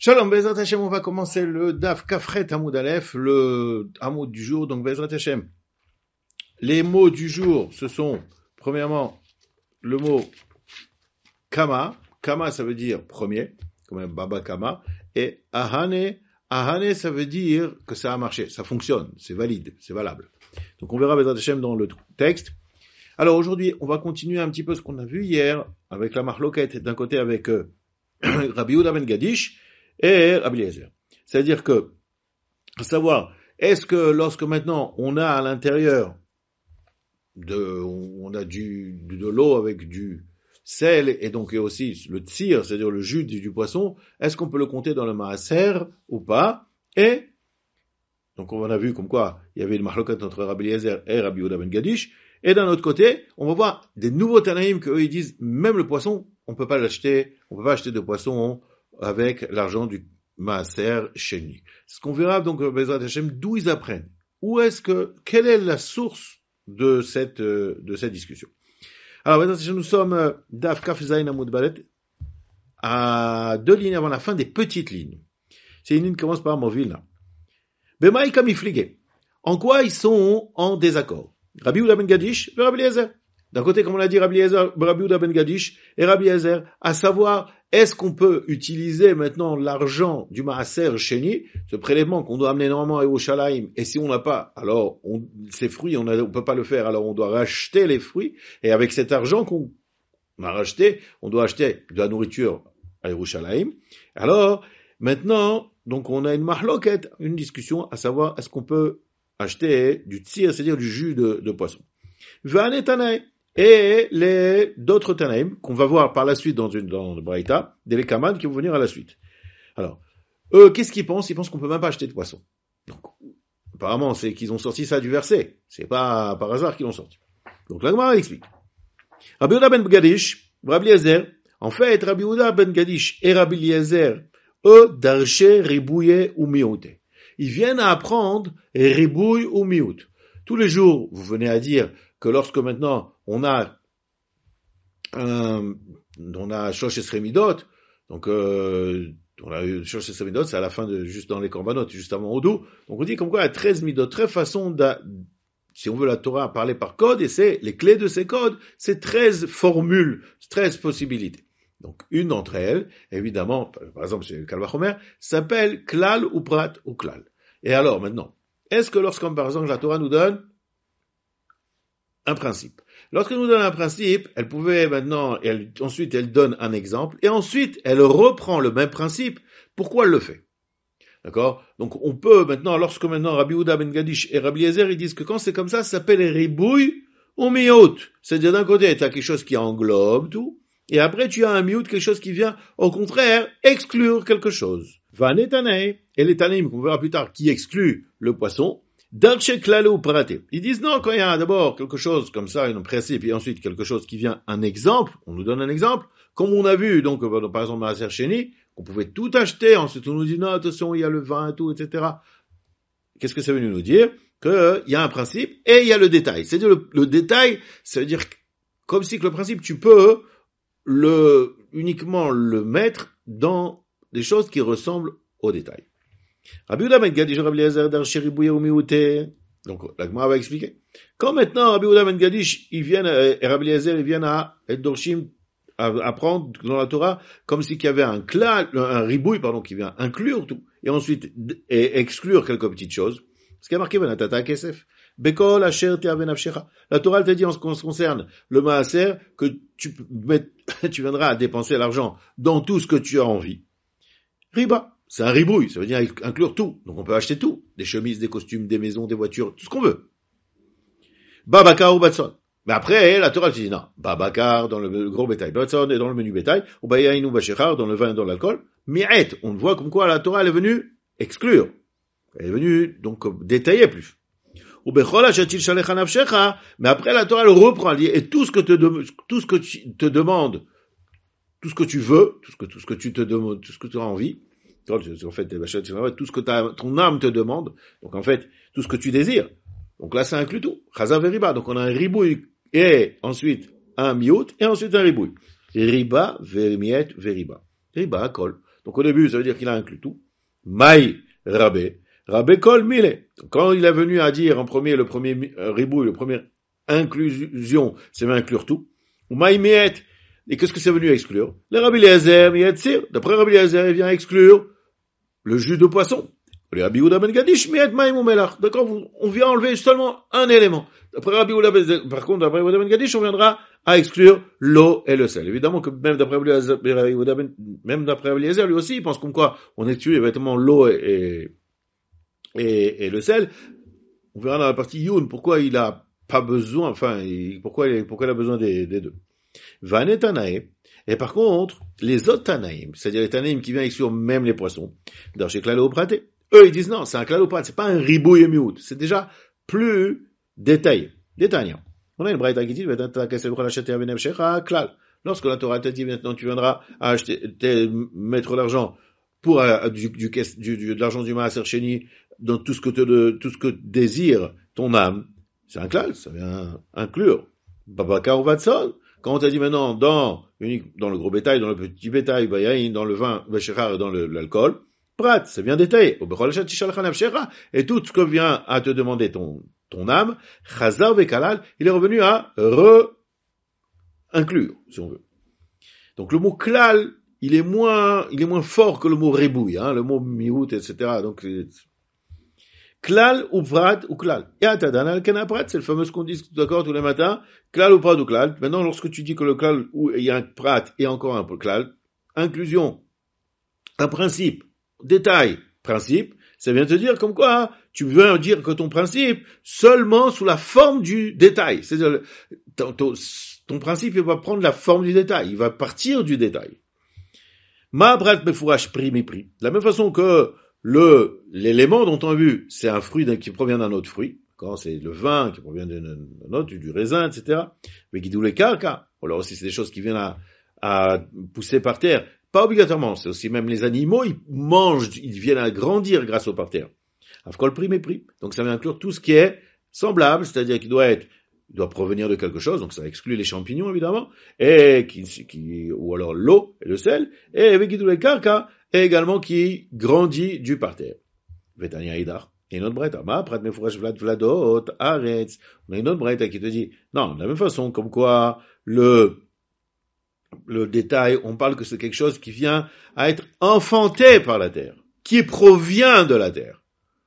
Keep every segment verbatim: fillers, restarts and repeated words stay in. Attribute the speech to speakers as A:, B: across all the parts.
A: Shalom, Bezrat Hashem, on va commencer le Daf Kafret Hamoud Aleph, le Hamoud du jour, donc Bezrat Hashem. Les mots du jour, ce sont, premièrement, le mot Kama. Kama, ça veut dire premier, comme Baba Kama. Et Ahane, Ahane, ça veut dire que ça a marché, ça fonctionne, c'est valide, c'est valable. Donc on verra Bezrat Hashem dans le texte. Alors aujourd'hui, on va continuer un petit peu ce qu'on a vu hier, avec la Mahloket, d'un côté avec euh, Rabbi Yehuda ben Gadish, et Rabbi Eliezer. C'est-à-dire que, à savoir, est-ce que lorsque maintenant on a à l'intérieur de, on a du, de l'eau avec du sel et donc aussi le tsir, c'est-à-dire le jus du, du poisson, est-ce qu'on peut le compter dans le maaser ou pas? Et, donc on a vu comme quoi il y avait une mahlokat entre Rabbi Eliezer et Rabbi Yehuda ben Gadish, et d'un autre côté, on va voir des nouveaux Tanaïm qu'eux ils disent, même le poisson, on peut pas l'acheter, on peut pas acheter de poisson avec l'argent du Maaser Sheni. Ce qu'on verra donc, Bezrat Hashem, d'où ils apprennent. Où est-ce que, quelle est la source de cette, de cette discussion? Alors, Bezrat Hashem, nous sommes, Daf Kaf Zayin Amud Balet, à deux lignes avant la fin des petites lignes. C'est une ligne qui commence par Movilna. Bemaï Kamiflige. En quoi ils sont en désaccord? Rabbi Yehuda ben Gadish et Rabbi Eliezer. D'un côté, comme on l'a dit, Rabbi Eliezer, Rabbi Yehuda ben Gadish et Rabbi Eliezer, à savoir, est-ce qu'on peut utiliser maintenant l'argent du Maaser Sheni, ce prélèvement qu'on doit amener normalement à Yerushalayim, et si on n'a pas, alors on, ces fruits, on ne peut pas le faire, alors on doit racheter les fruits, et avec cet argent qu'on a racheté, on doit acheter de la nourriture à Yerushalayim. Alors, maintenant, donc on a une mahloket, une discussion, à savoir, est-ce qu'on peut acheter du tsir, c'est-à-dire du jus de, de poisson. V'ane Tanaï. Et les, d'autres Tanaïm, qu'on va voir par la suite dans une, dans le Braïta, des Lekaman qui vont venir à la suite. Alors, eux, qu'est-ce qu'ils pensent? Ils pensent qu'on peut même pas acheter de poisson. Donc, apparemment, c'est qu'ils ont sorti ça du verset. C'est pas par hasard qu'ils l'ont sorti. Donc, la Gemara explique. Rabbi Yehuda ben Gadish, Rabbi Eliezer, en fait, Rabbi Yehuda ben Gadish et Rabbi Eliezer, eux, d'archer, ribouye ou mioute. Ils viennent à apprendre ribouille ou miout. Tous les jours, vous venez à dire que lorsque maintenant on a euh, on a Shosh et Sremidot, donc euh, on a eu Shosh et Sremidot, c'est à la fin de juste dans les Korbanot, juste avant Odou. Donc on dit comme quoi il y a treize midot, treize façons de, si on veut la Torah parler par code, et c'est les clés de ces codes, c'est treize formules, treize possibilités. Donc une d'entre elles, évidemment, par exemple c'est le Kal Vachomer, s'appelle Klal ou Prat ou Klal. Et alors maintenant, est-ce que lorsqu'on par exemple la Torah nous donne un principe. Lorsqu'elle nous donne un principe, elle pouvait maintenant, elle, ensuite elle donne un exemple, et ensuite elle reprend le même principe. Pourquoi elle le fait? D'accord? Donc on peut maintenant, lorsque maintenant Rabbi Yehuda ben Gadish et Rabbi Eliezer, ils disent que quand c'est comme ça, ça s'appelle ribouille ou miout. C'est-à-dire d'un côté, tu as quelque chose qui englobe tout, et après tu as un miout, quelque chose qui vient, au contraire, exclure quelque chose. Vane Tanaï, et les Tanaïm, qu'on verra plus tard, qui exclut le poisson, Darche klale ou paraté. Ils disent non, quand il y a d'abord quelque chose comme ça, un principe, et ensuite quelque chose qui vient, un exemple, on nous donne un exemple, comme on a vu, donc, par exemple, Maaser Sheni, qu'on pouvait tout acheter, ensuite on nous dit non, attention, il y a le vin et tout, et cetera. Qu'est-ce que ça veut nous dire? Que il y a un principe, et il y a le détail. C'est-à-dire, le, le détail, ça veut dire, comme si que le principe, tu peux le, uniquement le mettre dans des choses qui ressemblent au détail. Rabbi Yehuda ben Gadish, Rabbi Eliezer, d'archer ribouye ou mioute. Donc, la Gemara va expliquer. Quand maintenant Rabbi Yehuda ben Gadish, ils viennent, et Rabbi Eliezer, ils viennent à Dorshim, à apprendre dans la Torah, comme si qu'il y avait un klal, un ribouille, pardon, qui vient inclure tout, et ensuite, et exclure quelques petites choses. Ce qui a marqué, Venatata Kesef. Bekol asher te'ave nafshecha. La Torah, elle te dit en ce qui concerne le maaser, que tu, tu viendras à dépenser l'argent dans tout ce que tu as envie. Riba. C'est un ribouille, ça veut dire inclure tout. Donc on peut acheter tout. Des chemises, des costumes, des maisons, des voitures, tout ce qu'on veut. Babakar ou Batson. Mais après, la Torah te dit non. Babakar dans le gros bétail. Batson est dans le menu bétail. Ou Bayain ou Bachechar dans le vin et dans l'alcool. Mi'et. On voit comme quoi la Torah elle est venue exclure. Elle est venue donc détailler plus. Ou Bechol Ashatil Shalecha Nafshecha. Mais après la Torah elle reprend. Et tout ce que te, tout ce que tu te demandes, tout ce que tu veux, tout ce que, tout ce que tu te demandes, tout ce que tu as envie, en fait, tout ce que ta, ton âme te demande, donc en fait, tout ce que tu désires. Donc là, ça inclut tout. Chaza veriba. Donc on a un ribouille et ensuite un miout et ensuite un ribouille. Riba, vermiet, veriba. Riba, kol. Donc au début, ça veut dire qu'il a inclus tout. Maï rabé, rabé kol mile. Quand il est venu à dire en premier, le premier euh, ribouille, le premier inclusion, c'est bien inclure tout. Ou maï miet. Et qu'est-ce que c'est venu exclure? Le Rabbi Eliezer miet sir. D'après Rabbi Eliezer, il vient exclure le jus de poisson. Le Rabbi Yehuda ben Gadish miet maïm ou melach. D'accord, on vient enlever seulement un élément. D'après Rabbi Yehuda ben, par contre, d'après Yehuda ben Gadish, on viendra à exclure l'eau et le sel. Évidemment que même d'après Yehuda ben, même d'après Rabbi Eliezer, lui aussi, il pense comme quoi on exclut évidemment l'eau et, et, et le sel. On verra dans la partie Youn pourquoi il a pas besoin, enfin, il, pourquoi, il, pourquoi il a besoin des, des deux. Vanet Tanaïm. Et par contre, les autres Tanaïm, c'est-à-dire les Tanaïm qui viennent exclure même les poissons, dans chez Klalopraté, eux, ils disent non, c'est un Klaloprat, c'est pas un ribouille et miout, c'est déjà plus détaillé, détaillant. On a une braïta qui dit, lorsque la Torah t'a dit maintenant tu viendras à acheter, mettre l'argent pour euh, du, du, du, du, de l'argent du Maaser Sheni dans tout ce que te, tout ce que désire ton âme, c'est un klal, ça vient inclure. Babaka ou Vatson. Quand on t'a dit maintenant dans, dans le gros bétail, dans le petit bétail, dans le vin, et dans le, l'alcool, prat, ça vient détailler. Et tout ce que vient à te demander ton, ton âme, chazar vekalal, il est revenu à re-inclure, si on veut. Donc le mot klal, il est moins, il est moins fort que le mot rébouille, hein, le mot miout, et cetera. Donc, klal ou prat ou klal. Et atadana al kana prat, c'est le fameux qu'on dit d'accord tous les matins, klal ou prat ou klal. Maintenant, lorsque tu dis que le klal, où il y a un prat et encore un peu klal, inclusion, un principe, détail, principe, ça vient te dire comme quoi, hein, tu veux dire que ton principe, seulement sous la forme du détail. C'est-à-dire, ton, ton, ton principe, il va prendre la forme du détail, il va partir du détail. Ma prat befourach pri mi pri. De la même façon que le, l'élément dont on a vu, c'est un fruit qui provient d'un autre fruit. Quand c'est le vin qui provient d'un autre, du raisin, et cetera. Mais guidou les kaka. Alors aussi, c'est des choses qui viennent à, à pousser par terre. Pas obligatoirement. C'est aussi même les animaux, ils mangent, ils viennent à grandir grâce au par terre. Afkol pri mépris. Donc ça va inclure tout ce qui est semblable, c'est-à-dire qu'il doit être, il doit provenir de quelque chose, donc ça exclut les champignons évidemment, et qui, qui ou alors l'eau et le sel, et guidou les kaka, et également qui grandit du parterre. Vetania Idar. Et une autre bretta. Ma, prat me fourrage vlad vladot, aretz. On a une autre bretta qui te dit, non, de la même façon, comme quoi, le, le détail, on parle que c'est quelque chose qui vient à être enfanté par la terre, qui provient de la terre.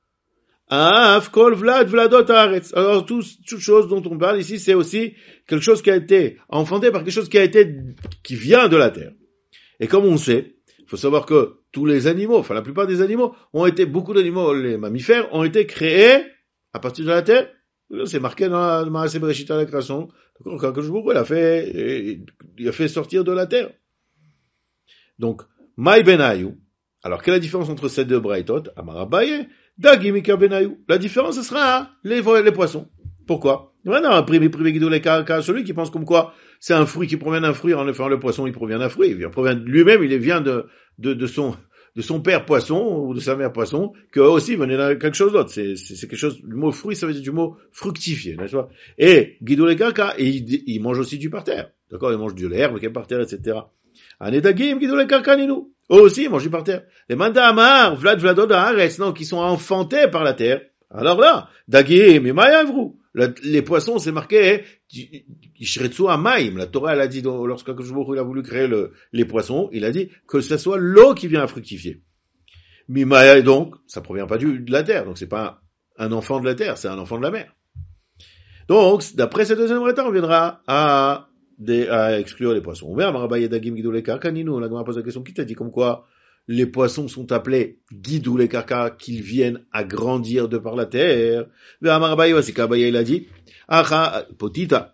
A: Af, kol vlad vladot, aretz. Alors, tout, toute chose dont on parle ici, c'est aussi quelque chose qui a été enfanté par quelque chose qui a été, qui vient de la terre. Et comme on sait, il faut savoir que tous les animaux, enfin la plupart des animaux, ont été, beaucoup d'animaux, les mammifères, ont été créés à partir de la terre. C'est marqué dans la Maaseh Bereshit à la création. D'accord, quand je vous il a fait, il a fait sortir de la terre. Donc, Maï Benayu. Alors, quelle est la différence entre ces deux braïtot? Amarabaye, Dagimika Benayu. La différence, ce sera les, les poissons. Pourquoi? Maintenant, privé, privé, guidou, les cas, celui qui pense comme quoi c'est un fruit qui provient d'un fruit, en effet, le poisson, il provient d'un fruit, il provient lui-même, il vient de, de, de son, de son père poisson, ou de sa mère poisson, que aussi venait de quelque chose d'autre. C'est, c'est, c'est quelque chose, le mot fruit, ça veut dire du mot fructifié, n'est-ce pas? Et, guidou, les caca, et il, il mange aussi du parterre. D'accord? Il mange de l'herbe, qui est par terre, et cetera. Anedagim, guidou, les caca, ninou. Eux aussi, ils mangent du parterre. Les manda amar, vlad, vladod, haaretz, non, qui sont enfantés par la terre. Alors là, dagim, et mayavrou. Les poissons, c'est marqué, Ishretsu Amaim. La Torah, elle a dit, lorsque il a voulu créer le, les poissons, il a dit que ce soit l'eau qui vient à fructifier. Mimaya, donc, ça provient pas du, de la terre. Donc, c'est pas un enfant de la terre, c'est un enfant de la mer. Donc, d'après cette deuxième réta, on viendra à, des, à exclure les poissons. On verra, Marabaye Dagim Gidou les Karkaninu. La Gemara pose la question qui t'a dit comme quoi les poissons sont appelés guidou les caca, qu'ils viennent à grandir de par la terre. Il a dit, potita,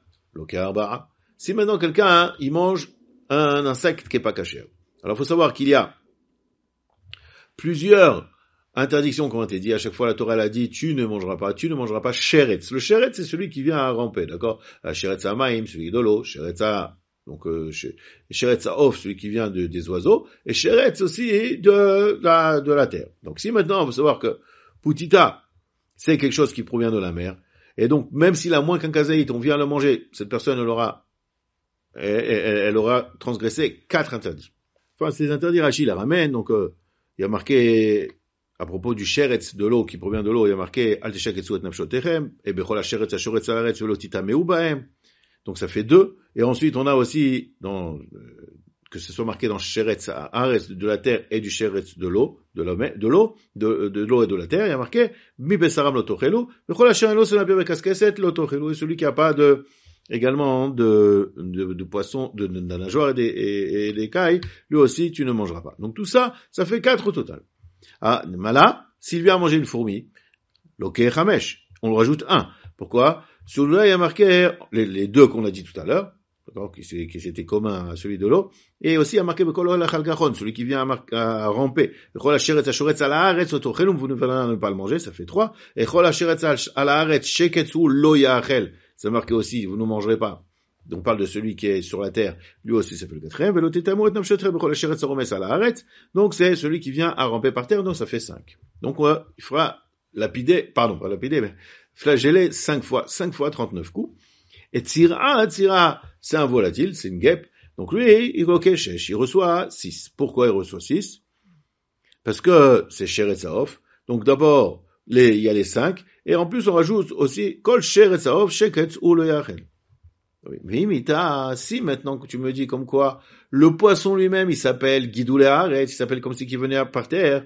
A: si maintenant quelqu'un, hein, il mange un insecte qui est pas caché. Alors, il faut savoir qu'il y a plusieurs interdictions qui ont été dites. À chaque fois, la Torah, elle a dit, tu ne mangeras pas, tu ne mangeras pas sheretz. Le sheretz, c'est celui qui vient à ramper, d'accord? Sheretz amaim, celui de l'eau, sheretz a donc, euh, Sheretz Haof, celui qui vient de, des oiseaux, et Sheretz aussi de la, de la terre. Donc, si maintenant on veut savoir que Putita, c'est quelque chose qui provient de la mer, et donc, même s'il a moins qu'un kazaït, on vient le manger, cette personne, elle aura, elle, elle, elle aura transgressé quatre interdits. enfin, c'est interdit, Rachid la ramène, donc, euh, il y a marqué, à propos du sheretz de l'eau, qui provient de l'eau, il y a marqué, Al teshaketsu et nafshotechem, et bechol ha-sheretz ha-shoretz al-haaretz velo titameu bahem. Donc ça fait deux. Et ensuite, on a aussi, dans, euh, que ce soit marqué dans sheretz ha-haaretz de la terre et du sheretz de l'eau, de l'eau, de l'eau, de, de l'eau et de la terre, il y a marqué, mi besaram lo tochelu, bechol ha-sheretz lo senapir bekaskeset lo tochelu, et celui qui a pas de, également de, de, de poissons, de, de, de nageoires et des, et, et des cailles, lui aussi, tu ne mangeras pas. Donc tout ça, ça fait quatre au total. Ah, Mala, s'il vient manger une fourmi, l'ok chamesh, on le rajoute un. Pourquoi? Sur là, il y a marqué les, les deux qu'on a dit tout à l'heure, d'accord, qui, qui c'était commun à celui de l'eau, et aussi il y a marqué Bekol ha'chal gachon, celui qui vient à, mar- à ramper. Bekol ha'sheretz ha'shoretz al haaretz otochelum, vous ne pouvez ne pas le manger, ça fait trois. Et Bekol ha'sheretz al haaretz sheketsu lo ya'achel, c'est marqué aussi, vous ne mangerez pas. Donc on parle de celui qui est sur la terre, lui aussi ça fait le quatrième. Velo tetamu et nafshotre bekol ha'sheretz haromes al haaretz, donc c'est celui qui vient à ramper par terre, donc ça fait cinq. Donc on va, il fera lapider, pardon, pas lapider, mais flageller cinq fois, cinq fois trente-neuf coups. Et Tsira, Tsira, c'est un volatile, c'est une guêpe. Donc lui, il, okay, il reçoit six. Pourquoi il reçoit six? Parce que c'est Sheretz Haof. Donc d'abord, les, il y a les cinq. Et en plus, on rajoute aussi, Kol Sheretz Haof, Sheketz ou le Yachel. Oui. Mais Mita, si maintenant que tu me dis comme quoi, le poisson lui-même, il s'appelle Gidoule Haaretz, il s'appelle comme si il venait par terre.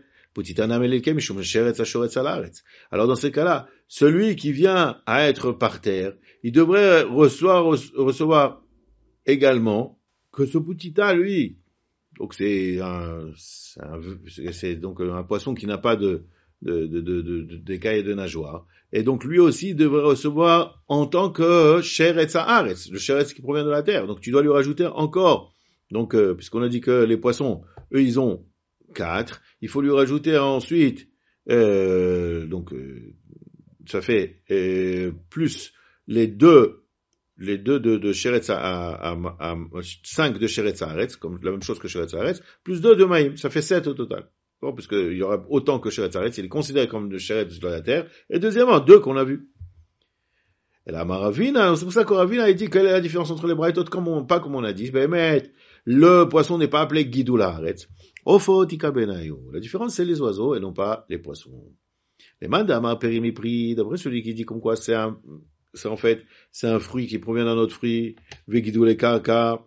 A: Alors dans ces cas-là, celui qui vient à être par terre, il devrait recevoir, recevoir également que ce poutita, lui, donc c'est un, c'est, un, c'est donc un poisson qui n'a pas de, de, de, de, de d'écailles et de nageoires, et donc lui aussi devrait recevoir en tant que sheretz haaretz, le sheretz qui provient de la terre. Donc tu dois lui rajouter encore, donc euh, puisqu'on a dit que les poissons, eux, ils ont quatre, il faut lui rajouter ensuite, euh, donc euh, ça fait euh, plus les deux, les deux de, de Sheretz à, à, à, à cinq de Sheretz Haaretz, comme la même chose que Sheretz Haaretz, plus deux de Maïm, ça fait sept au total. Bon, parce qu'il y aura autant que Sheretz Haaretz, il est considéré comme de Sheretz de la terre, et deuxièmement, deux qu'on a vu. Et la Maravina, c'est pour ça qu'Oravina a dit quelle est la différence entre les braïtot, comme on, pas comme on a dit, ben, mais, le poisson n'est pas appelé Gidoule Haaretz. Ophotika benayo. La différence, c'est les oiseaux et non pas les poissons. Les mandama périmipri, d'après celui qui dit comme quoi c'est un, c'est en fait, c'est un fruit qui provient d'un autre fruit, vegidoule kaka.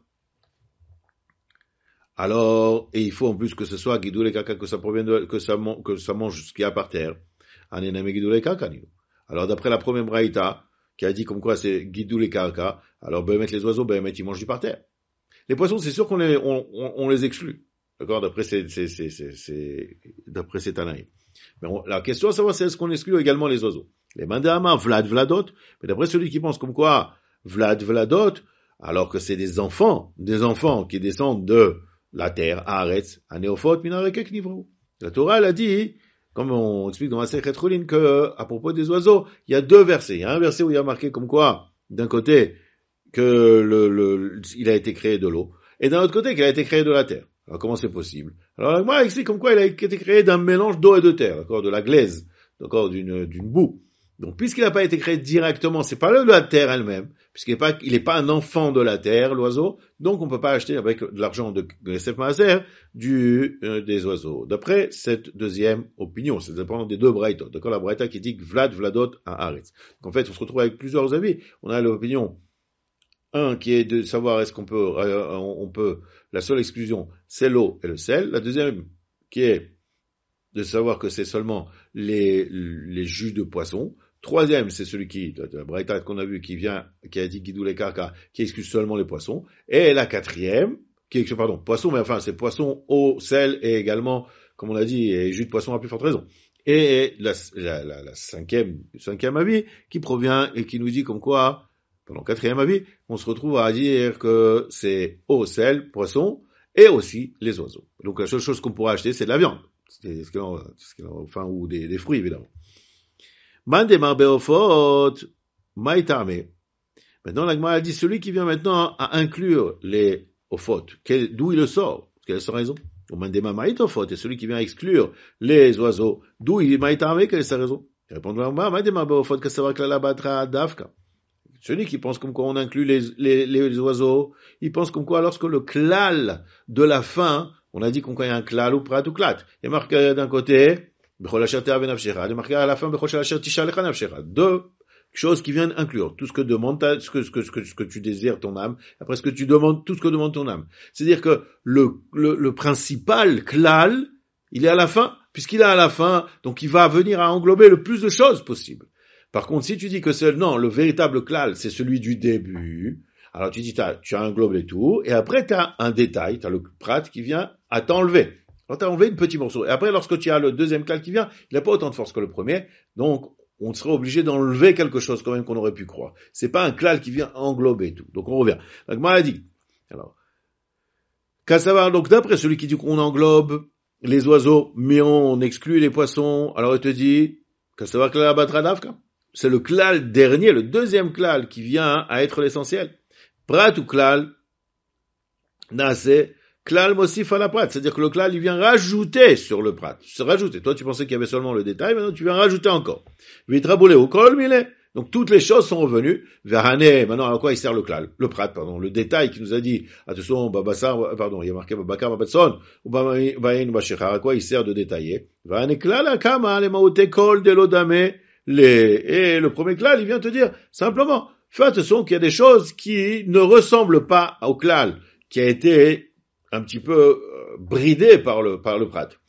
A: Alors, et il faut en plus que ce soit gidoule kaka, que ça provienne de, que ça, que ça mange ce qu'il y a par terre. Anename gidoule kaka. Alors, d'après la première braïta, qui a dit comme quoi c'est gidoule kaka, alors, ben, mettre les oiseaux, ben, mettre, ils mangent du par terre. Les poissons, c'est sûr qu'on les, on, on, on les exclut. D'accord, d'après c'est, c'est, c'est, c'est, c'est, d'après c'est Tanaïm. Mais on, la question à savoir, c'est est-ce qu'on exclut également les oiseaux? Les mandama, Vlad, Vladot. Mais d'après celui qui pense comme quoi, Vlad, Vladot, alors que c'est des enfants, des enfants qui descendent de la terre, Haaretz, Anéophot, Minarekek, Nivrou. La Torah, elle a dit, comme on explique dans la Sechet Cholin, que, à propos des oiseaux, il y a deux versets. Il y a un verset où il y a marqué comme quoi, d'un côté, que le, le, il a été créé de l'eau, et d'un autre côté, qu'il a été créé de la terre. Alors, comment c'est possible? Alors, moi, il explique comme quoi il a été créé d'un mélange d'eau et de terre, d'accord, de la glaise, d'accord, d'une, d'une boue. Donc, puisqu'il n'a pas été créé directement, c'est pas de la terre elle-même, puisqu'il n'est pas, il est pas un enfant de la terre, l'oiseau, donc on peut pas acheter avec de l'argent de, de Sef Maaser, du, euh, des oiseaux. D'après cette deuxième opinion, c'est dépendant des deux braïtot, d'accord, la braïta qui dit que Vlad, Vladot, à Haaretz. Donc, en fait, on se retrouve avec plusieurs avis. On a l'opinion, un qui est de savoir est-ce qu'on peut, euh, on peut, la seule exclusion, c'est l'eau et le sel. La deuxième, qui est de savoir que c'est seulement les, les jus de poisson. Troisième, c'est celui qui, la braïta qu'on a vu, qui vient, qui a dit Gidoule Kaka, qui excuse seulement les poissons. Et la quatrième, qui est, pardon, poisson, mais enfin, c'est poisson, eau, sel, et également, comme on a dit, et jus de poisson à plus forte raison. Et la, la, la, la cinquième, cinquième avis, qui provient et qui nous dit comme quoi, pendant le quatrième avis, on se retrouve à dire que c'est eau, sel, poisson, et aussi les oiseaux. Donc la seule chose qu'on pourra acheter, c'est de la viande. C'est ce qu'on, ce qu'on, enfin, ou des, des fruits, évidemment. Mandemar beofot, maïtame. Maintenant, la Gemara a dit, celui qui vient maintenant à inclure les ofot, d'où il le sort? Quelle est sa raison? Ou mandemar maïtofot, et celui qui vient exclure les oiseaux, d'où il maïtame, quelle est sa raison? Répondre à Gemara, mandemar beofot, que savoir que la batra dafka. Celui qui pense comme quoi on inclut les, les, les oiseaux, il pense comme quoi lorsque le klal de la fin On a dit qu'on connaît un klal ou prat ou klat. Il y a marqué d'un côté, bechol asher te'av nafshecha, il y a marqué à la fin, bechol asher tishalecha nafshecha. Deux choses qui viennent inclure tout ce que demande ta, ce que, ce que, ce que, ce que tu désires ton âme, après ce que tu demandes, tout ce que demande ton âme. C'est-à-dire que le, le, le principal klal, il est à la fin, puisqu'il est à la fin, donc il va venir à englober le plus de choses possible. Par contre, si tu dis que c'est, non, le véritable klal, c'est celui du début, alors tu dis, t'as, tu as englobé tout, et après tu as un détail, tu as le prat qui vient à t'enlever. Alors tu as enlevé une petite morceau. Et après, lorsque tu as le deuxième klal qui vient, il n'a pas autant de force que le premier, donc on serait obligé d'enlever quelque chose quand même qu'on aurait pu croire. C'est pas un klal qui vient englober tout. Donc on revient. Donc moi, elle dit, alors, qu'à savoir, donc d'après celui qui dit qu'on englobe les oiseaux, mais on exclut les poissons, alors il te dit, qu'à savoir klal abatradavka. C'est le klal dernier, le deuxième klal qui vient à être l'essentiel. Prat ou klal, nase, klal mosif à la prat. C'est-à-dire que le klal, il vient rajouter sur le prat. Se rajouter. Toi, tu pensais qu'il y avait seulement le détail, maintenant tu viens rajouter encore. Vitraboulé au kol, mile. Donc toutes les choses sont revenues. Verhané, maintenant à quoi il sert le klal? Le prat, pardon. Le détail qui nous a dit, attention, babassar, pardon, il y a marqué babakar, babatson, ou babayin, bashechar, à quoi il sert de détailler? Verhané klal akama, le maote kol de l'odame. Les... Et le premier klal, il vient te dire, simplement, fais attention qu'il y a des choses qui ne ressemblent pas au klal, qui a été un petit peu euh, bridé par le, par le prat.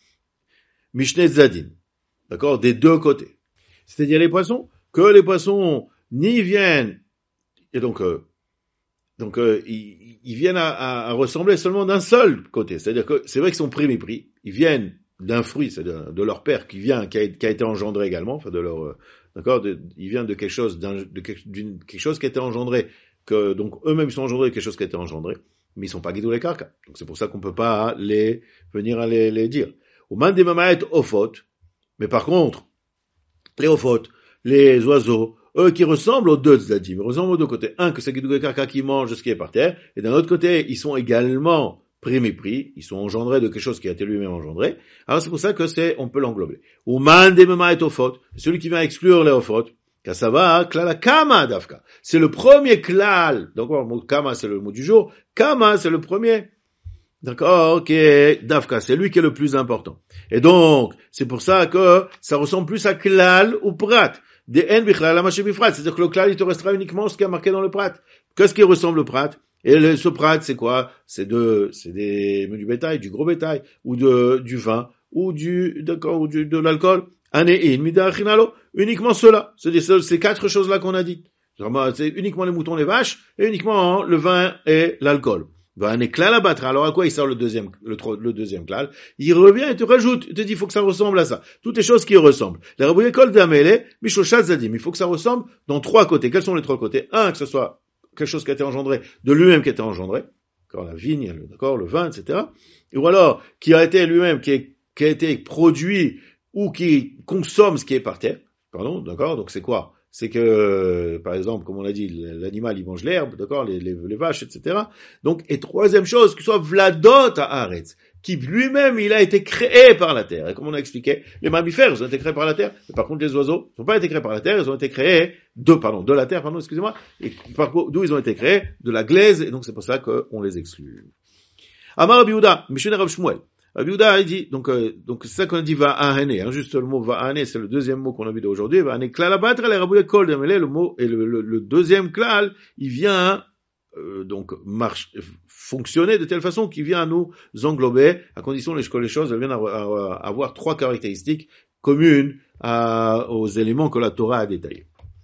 A: Mishne Zadim. D'accord? Des deux côtés. C'est-à-dire les poissons, que les poissons n'y viennent, et donc, euh, donc, euh, ils, ils viennent à, à, à ressembler seulement d'un seul côté. C'est-à-dire que c'est vrai qu'ils sont pris mépris. Ils viennent d'un fruit, c'est-à-dire de leur père qui vient, qui a, qui a été engendré également, enfin de leur, euh, d'accord, de, il vient de quelque chose, d'un, de quelque, d'une, quelque chose qui a été engendré, que donc eux-mêmes sont engendrés de quelque chose qui a été engendré, mais ils sont pas guidés les carcas. Donc c'est pour ça qu'on peut pas les venir à les, les dire. Au man des mamaet ofot, mais par contre, les ofot, les oiseaux, eux qui ressemblent aux deux tzadim, ils ressemblent aux deux côtés. Un que c'est guidé les carcas qui mange ce qui est par terre, et d'un autre côté, ils sont également pris mépris, ils sont engendrés de quelque chose qui a été lui-même engendré. Alors c'est pour ça que c'est, on peut l'englober. Ou man de mema et ofot, celui qui vient exclure les ofot, kasava, klala kama dafka. C'est le premier klal. Donc, le mot kama, c'est le mot du jour. Kama, c'est le premier. D'accord, ok, dafka, c'est lui qui est le plus important. Et donc, c'est pour ça que ça ressemble plus à klal ou prat. Des en bichlal amaché bifrat. C'est-à-dire que le klal, il te restera uniquement ce qui est marqué dans le prat. Qu'est-ce qui ressemble au prat? Et le, ce prat, c'est quoi? C'est de, c'est des, du bétail, du gros bétail, ou de, du vin, ou du, d'accord, ou du, de l'alcool. Anéin, midachinalo. Uniquement cela. C'est ces quatre choses-là qu'on a dit. C'est uniquement les moutons, les vaches, et uniquement le vin et l'alcool. Un éclat à battre. Alors à quoi il sort le deuxième, le, le deuxième klal? Il revient et te rajoute. Il te dit, il faut que ça ressemble à ça. Toutes les choses qui ressemblent. La rabouille kol d'amele, mishoshat zadim. Il faut que ça ressemble dans trois côtés. Quels sont les trois côtés? Un, que ce soit quelque chose qui a été engendré, de lui-même qui a été engendré, d'accord, la vigne, d'accord, le vin, et cetera. Ou alors, qui a été lui-même, qui, est, qui a été produit, ou qui consomme ce qui est par terre, pardon, d'accord, donc c'est quoi? C'est que, par exemple, comme on a dit, l'animal, il mange l'herbe, d'accord, les, les, les vaches, et cetera. Donc, et troisième chose, qu'il soit vladot à Haaretz, qui lui-même, il a été créé par la terre. Et comme on a expliqué, les mammifères, ils ont été créés par la terre. Mais par contre, les oiseaux, ils n'ont pas été créés par la terre, ils ont été créés de, pardon, de la terre, pardon, excusez-moi. Et par contre, d'où ils ont été créés? De la glaise, et donc c'est pour ça qu'on les exclut. Amar Rabbi Yehuda, Mishne Rav Shmuel. Rabbi Yehuda, il dit, donc, euh, donc c'est ça qu'on a dit va'ahane, hein, juste le mot va'ahane, c'est le deuxième mot qu'on a vu d'aujourd'hui, va'ahane klal abatre, les rabouille kol d'amele, le mot, et le, le, le deuxième klal, il vient, euh, donc, marche, fonctionner de telle façon qu'il vient à nous englober, à condition que les choses viennent à, à, à avoir trois caractéristiques communes à, aux éléments que la Torah a détaillés.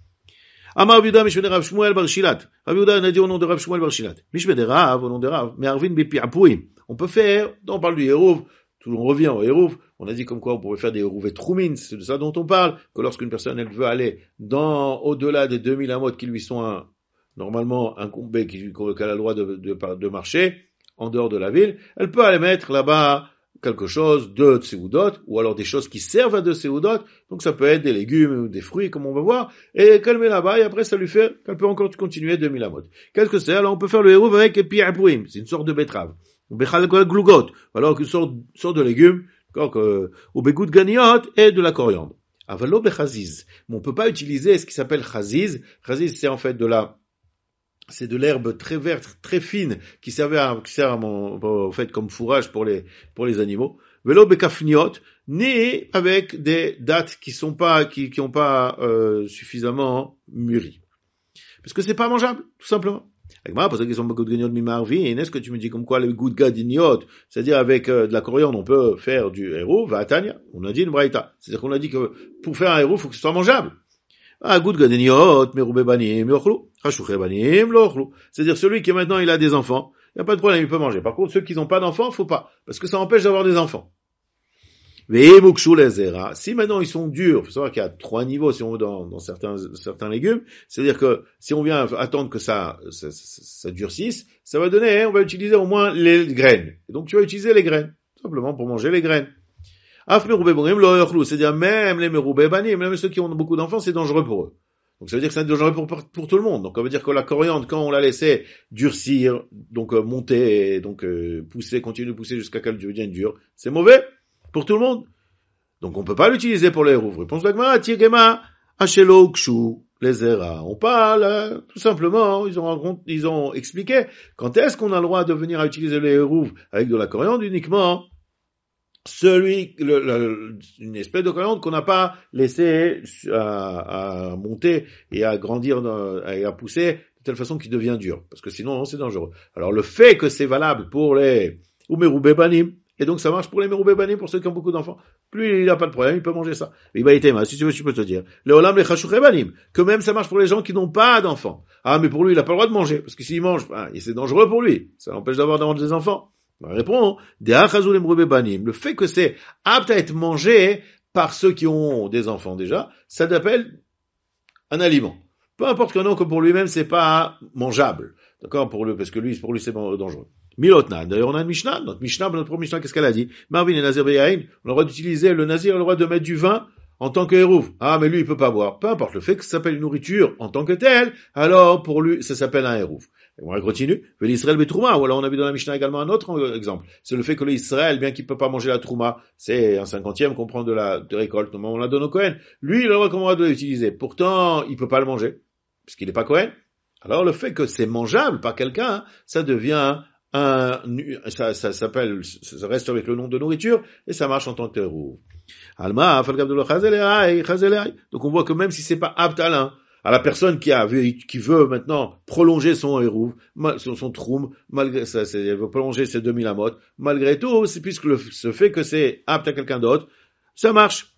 A: Amar Rabbi Yehuda, Mishmede Rav Shmuel bar Shilat. Rabbi Yehuda, on a dit au nom de Rav Shmuel bar Shilat. Mishmede Rav, au nom de Rav, mais Arvin bepi'apuim. On peut faire, on parle du Hérouv, on revient au Hérouv, on a dit comme quoi on pourrait faire des Hérouv et Troumines, c'est de ça dont on parle, que lorsqu'une personne, elle veut aller dans, au-delà des deux mille amot qui lui sont un, normalement incombés, qui, qu'elle a le droit de, de, de marcher, en dehors de la ville, elle peut aller mettre là-bas quelque chose de Tseudot, ou alors des choses qui servent à de Tseudot, donc ça peut être des légumes ou des fruits, comme on va voir, et qu'elle met là-bas, et après ça lui fait, qu'elle peut encore continuer deux mille amot. Qu'est-ce que c'est? Alors on peut faire le Hérouv avec Pi'apouim, c'est une sorte de betterave. Bechal glougot, alors une sorte, sorte de légumes, ou begout ganiot, et de la coriandre. Avalo bechaziz. Mais on peut pas utiliser ce qui s'appelle chaziz. Chaziz, c'est en fait de la, c'est de l'herbe très verte, très fine, qui servait à, qui sert à mon, en fait, comme fourrage pour les, pour les animaux. Velo bekafniot, né avec des dattes qui sont pas, qui, qui ont pas, euh, suffisamment mûri. Parce que c'est pas mangeable, tout simplement. Agma, parce qu'ils sont beaucoup de gagnants de mimarvin, est-ce que tu me dis comme quoi le goût de gadiniot, c'est-à-dire avec euh, de la coriandre, on peut faire du héros, va à Tania. On a dit une braïta. C'est-à-dire qu'on a dit que pour faire un héros, il faut que ce soit mangeable. Ah, goût de gadiniot, meroube banim, l'ochlou. Rachouché banim, l'ochlou. C'est-à-dire celui qui maintenant il a des enfants, il n'y a pas de problème, il peut manger. Par contre, ceux qui n'ont pas d'enfants, faut pas. Parce que ça empêche d'avoir des enfants. Si maintenant ils sont durs, il faut savoir qu'il y a trois niveaux si on veut dans, dans certains, certains légumes, c'est-à-dire que si on vient attendre que ça, ça, ça, ça durcisse, ça va donner, hein, on va utiliser au moins les graines. Et donc tu vas utiliser les graines, simplement pour manger les graines. C'est-à-dire même les meroubé banim, même ceux qui ont beaucoup d'enfants, c'est dangereux pour eux. Donc ça veut dire que c'est dangereux pour, pour, pour tout le monde. Donc on veut dire que la coriandre, quand on la laissait durcir, donc euh, monter, et donc euh, pousser, continuer de pousser jusqu'à qu'elle devienne dure, c'est mauvais pour tout le monde. Donc on peut pas l'utiliser pour les hérouves. Réponse de la Gemara, Tirgema, Hachelo, Kshu, les Zera. On parle, euh, tout simplement, ils ont, ils ont expliqué quand est-ce qu'on a le droit de venir à utiliser les hérouves avec de la coriandre uniquement celui, le, le, une espèce de coriandre qu'on n'a pas laissé à, à monter et à grandir et à pousser de telle façon qu'il devient dur. Parce que sinon, c'est dangereux. Alors, le fait que c'est valable pour les Umeroubé Banim, et donc ça marche pour les Meroubé Banim, pour ceux qui ont beaucoup d'enfants, plus il n'a pas de problème, il peut manger ça. Mais il va être si tu veux, je peux te dire. Le Olam les Chachouché Banim, que même ça marche pour les gens qui n'ont pas d'enfants. Ah, mais pour lui, il n'a pas le droit de manger, parce que s'il mange, ben, c'est dangereux pour lui. Ça l'empêche d'avoir, d'avoir des enfants. On répond, le fait que c'est apte à être mangé par ceux qui ont des enfants déjà, ça s'appelle un aliment. Peu importe que non, que pour lui-même c'est pas mangeable. D'accord? Pour lui, parce que lui, pour lui c'est dangereux. Milotna. D'ailleurs, on a une Mishnah. Notre Mishnah, notre premier Mishnah, qu'est-ce qu'elle a dit? Marvin et Nazir Beyaïn, on a le droit d'utiliser, le Nazir a le droit de mettre du vin en tant que hérouve. Ah, mais lui, il peut pas boire. Peu importe. Le fait que ça s'appelle une nourriture en tant que telle, alors, pour lui, ça s'appelle un hérouve. Et on continue. L'Israël betrouma. Ou alors, on a vu dans la Mishnah également un autre exemple. C'est le fait que l'Israël, bien qu'il peut pas manger la trouma, c'est un cinquantième qu'on prend de la de récolte, au moment où on la donne au Kohen. Lui, il a le droit qu'on va de l'utiliser. Pourtant, il peut pas le manger. Puisqu'il n'est pas Kohen. Alors, le fait que c'est mangeable par quelqu'un, ça devient un, ça, ça s'appelle, ça reste avec le nom de nourriture, et ça marche en tant que hérouve. Alma, donc on voit que même si c'est pas apte à l'un, à la personne qui a qui veut maintenant prolonger son hérouve, son, son troum, malgré ça, c'est, elle veut prolonger ses deux mille amotes, malgré tout, c'est puisque le, ce fait que c'est apte à quelqu'un d'autre, ça marche.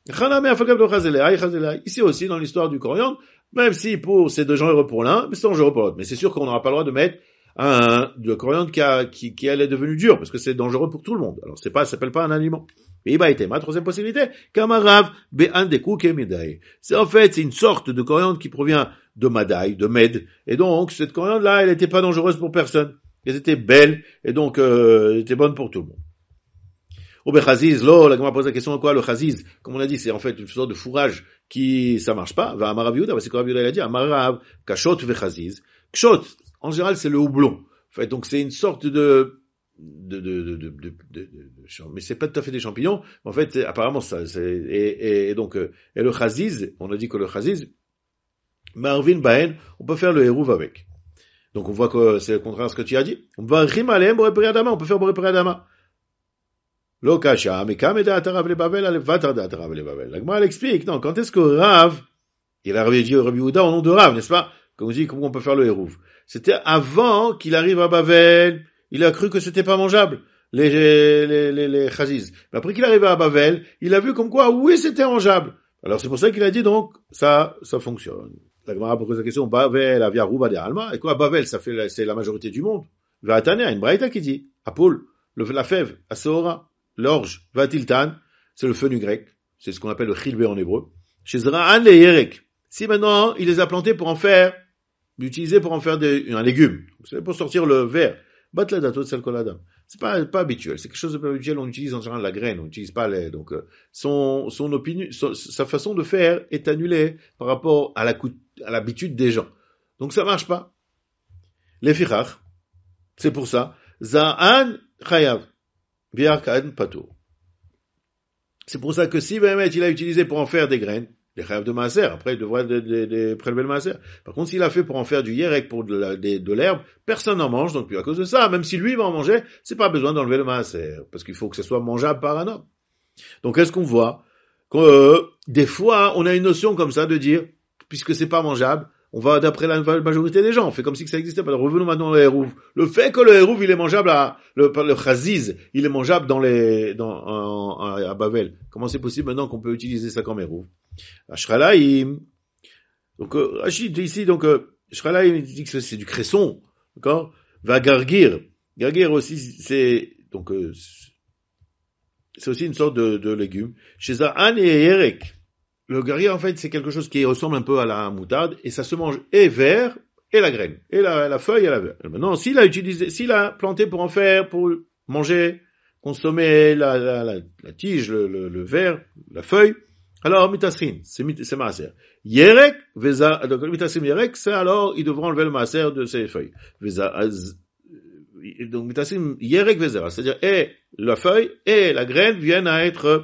A: Ici aussi, dans l'histoire du coriandre, même si pour, c'est dangereux pour l'un, mais c'est dangereux pour l'autre. Mais c'est sûr qu'on n'aura pas le droit de mettre un, de coriandre qui a, qui, qui elle est devenue dure, parce que c'est dangereux pour tout le monde. Alors c'est pas, ça s'appelle pas un aliment. Et bah, était ma troisième possibilité, kamarav be'andeku kemidai. C'est en fait, c'est une sorte de coriandre qui provient de Madaï, de Med. Et donc, cette coriandre-là, elle était pas dangereuse pour personne. Elle était belle, et donc, euh, elle était bonne pour tout le monde. Au bechaziz, lo, la Gemara pose la question de quoi le chaziz? Comme on a dit, c'est en fait une sorte de fourrage qui, ça marche pas. Va amarav Yehuda, c'est quoi Yehuda, il a dit, amarav, kashot vechaziz. Kshot, en général, c'est le houblon. En fait, donc c'est une sorte de, de, de, de, de, de, de, de mais c'est pas tout à fait des champignons. En fait, apparemment, ça, c'est, et, et, et donc, et le chaziz, on a dit que le chaziz, marvin baen, on peut faire le hérouve avec. Donc on voit que c'est le contraire de ce que tu as dit. On va rimalem, boré adama, on peut faire boré adama. Lokasha, mais kameda atarav le bavel, ale vatar de atarav le bavel. La Gemara explique, non, quand est-ce que Rav, il a dit Rabbi Yehuda au nom de Rav, n'est-ce pas? Comme on dit, comment on peut faire le hérouve? C'était avant qu'il arrive à Bavel, il a cru que c'était pas mangeable, les, les, les, les chaziz. Mais après qu'il arrive à Bavel, il a vu comme quoi, oui, c'était mangeable. Alors c'est pour ça qu'il a dit donc, ça, ça fonctionne. La Gemara pose la question, Bavel, avia rouba de alma. Et quoi, Bavel, ça fait, la, c'est la majorité du monde. Vatane, une braïta qui dit, Apoul, le, la fève, Asora, l'orge, Vatiltan, c'est le fenu grec. C'est ce qu'on appelle le chilvé en hébreu. Chez Zra'an le yerek. Si maintenant, il les a plantés pour en faire, l'utiliser pour en faire des, un légume. C'est pour sortir le verre. Batla dato de salkolada. C'est pas, pas habituel. C'est quelque chose de pas habituel. On utilise en général la graine. On n'utilise pas les, donc, euh, son, son opinion, son, sa façon de faire est annulée par rapport à la, à l'habitude des gens. Donc ça marche pas. Les fichach. C'est pour ça. Za'an chayav. Bi'arkan pato. C'est pour ça que si Béhémet, il a utilisé pour en faire des graines, les rêves de maaser. Après, il devrait de, de, de prélever le maaser. Par contre, s'il a fait pour en faire du yerek, pour de, la, de, de l'herbe, personne n'en mange. Donc, puis à cause de ça, même si lui va en manger, c'est pas besoin d'enlever le maaser. Parce qu'il faut que ce soit mangeable par un homme. Donc, est-ce qu'on voit que, euh, des fois, on a une notion comme ça de dire, puisque c'est pas mangeable, on va d'après la majorité des gens, on fait comme si que ça existait pas. Revenons maintenant au hérouv. Le fait que le hérouv, il est mangeable à, le, le chaziz, il est mangeable dans les, dans, en, en, à Bavel. Comment c'est possible maintenant qu'on peut utiliser ça comme hérouv? Ashralaim. Donc, euh, Rachid, ici, donc, euh, Ashralaim, il dit que c'est du cresson. D'accord? Va gargir. Gargir aussi, c'est, donc, euh, c'est aussi une sorte de, de légume. Chez Za'an et Yerek. Le gargir, en fait, c'est quelque chose qui ressemble un peu à la moutarde, et ça se mange et vert, et la graine, et la, la feuille et la vert. Maintenant, s'il a utilisé, s'il a planté pour en faire, pour manger, consommer la, la, la, la tige, le, le, le verre, la feuille, alors, mitasrin, c'est, c'est maaser. Yerek, veza, donc, mitasrin yerek, c'est alors, il devra enlever le maaser de ses feuilles. Veza, az, donc, mitasrin yerek vezera, c'est-à-dire, et la feuille, et la graine viennent à être,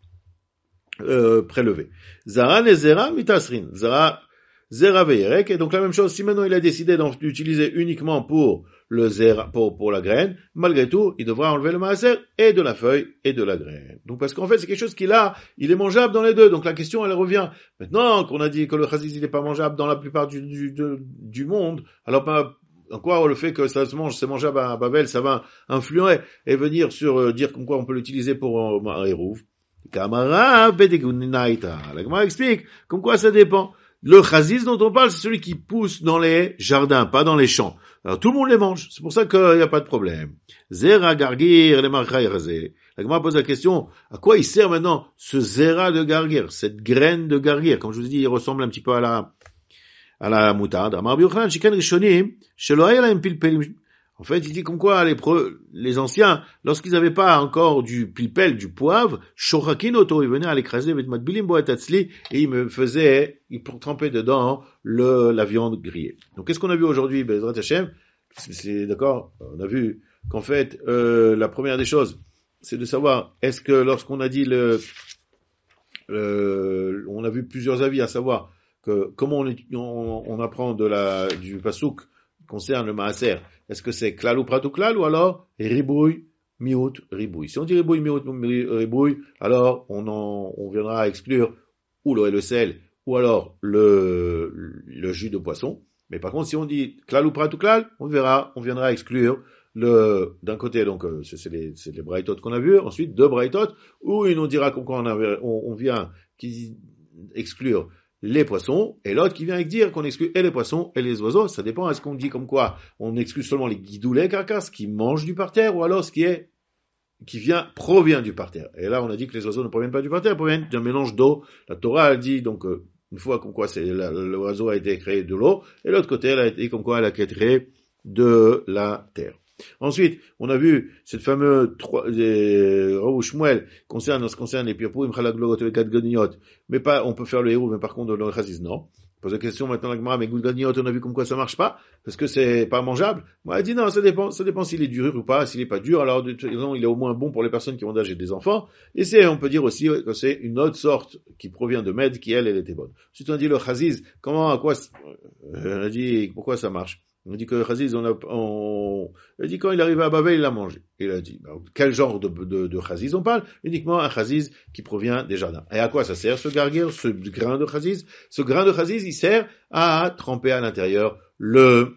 A: Euh, prélevé. Zara et Zera mitasrin. Zara, Zera veyerek. Et donc la même chose, si maintenant il a décidé d'utiliser uniquement pour le Zera, pour, pour la graine, malgré tout, il devra enlever le maaser et de la feuille et de la graine. Donc parce qu'en fait, c'est quelque chose qu'il a, il est mangeable dans les deux. Donc la question, elle revient. Maintenant qu'on a dit que le chaziz, il n'est pas mangeable dans la plupart du, du, du, du monde, alors pas, en quoi le fait que ça se mange, c'est mangeable à Babel, ça va influer et venir sur, euh, dire comme quoi on peut l'utiliser pour euh, un hérouv. Kamara, Bedegunaita. La Gemara explique, comme quoi ça dépend. Le chaziz dont on parle, c'est celui qui pousse dans les jardins, pas dans les champs. Alors tout le monde les mange. C'est pour ça qu'il n'y a pas de problème. Zera gargir, les marchaï razé. La Gemara pose la question, à quoi il sert maintenant ce zera de gargir, cette graine de gargir? Comme je vous ai dit, il ressemble un petit peu à la, à la moutarde. Amar Biochanan, Shikan Rishonim, Shelo haya lahem pilpelim. En fait, il dit comme quoi les, pre, les anciens, lorsqu'ils n'avaient pas encore du pilpel, du poivre, shochakin auto, ils venaient à l'écraser avec matbilim boatatzli et ils me faisaient, ils trempaient dedans le, la viande grillée. Donc, qu'est-ce qu'on a vu aujourd'hui, Bezrat Hashem? C'est, c'est d'accord, on a vu qu'en fait, euh, la première des choses, c'est de savoir, est-ce que lorsqu'on a dit le, le on a vu plusieurs avis à savoir que comment on, on, on apprend de la, du pasouk concerne le maaser, est-ce que c'est klal ou prat ou klal, ou alors ribouille, miout, ribouille. Si on dit ribouille, miout, ribouille, alors on en, on viendra exclure ou l'eau et le sel, ou alors le, le jus de poisson. Mais par contre, si on dit klal ou prat ou klal, on verra, on viendra exclure le, d'un côté, donc, c'est, c'est les, c'est les braïtot qu'on a vus, ensuite deux braïtot, où il nous dira qu'on, on, on, on vient qui exclure les poissons, et l'autre qui vient dire qu'on exclut et les poissons et les oiseaux. Ça dépend, est-ce qu'on dit comme quoi on exclut seulement les guidoulets carcasses qui mangent du parterre, ou alors ce qui est, qui vient, provient du parterre. Et là, on a dit que les oiseaux ne proviennent pas du parterre, ils proviennent d'un mélange d'eau. La Torah a dit, donc, euh, une fois comme quoi c'est, la, l'oiseau a été créé de l'eau, et l'autre côté, elle a été comme quoi elle a été créée de la terre. Ensuite, on a vu cette fameuse Rav Shmuel concerne, en ce qui concerne les pirpouim, chalaglogot et gadganiot, mais pas, on peut faire le héros, mais par contre, le chaziz, non. Pose la question maintenant, la Gemara, mais gadganiot, on a vu comme quoi ça marche pas, parce que c'est pas mangeable. Moi, elle dit non, ça dépend, ça dépend s'il est dur ou pas, s'il est pas dur, alors, de toute façon, il est au moins bon pour les personnes qui ont d'âge et des enfants, et c'est, on peut dire aussi que c'est une autre sorte qui provient de Med, qui elle, elle était bonne. Ensuite, on dit le chaziz, comment, à quoi, on a dit, pourquoi ça marche? On dit que le chaziz, on a, on, il a dit quand il arrivait à Babel, il l'a mangé. Il a dit, ben, quel genre de, de, de chaziz on parle? Uniquement un chaziz qui provient des jardins. Et à quoi ça sert ce gargir, ce grain de chaziz? Ce grain de chaziz, il sert à tremper à l'intérieur le,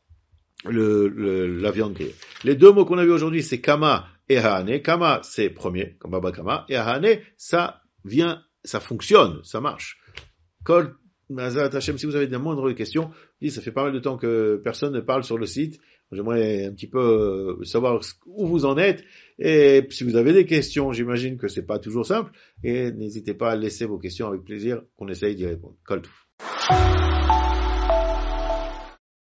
A: le, le, la viande grillée. Les deux mots qu'on a vus aujourd'hui, c'est kama et hane. Kama, c'est premier, comme baba kama, et hane, ça vient, ça fonctionne, ça marche. Kol, Mazat Hashem, si vous avez des moindres questions, ça fait pas mal de temps que personne ne parle sur le site. J'aimerais un petit peu savoir où vous en êtes. Et si vous avez des questions, j'imagine que c'est pas toujours simple. Et n'hésitez pas à laisser vos questions avec plaisir, qu'on essaye d'y répondre. Kol Touf.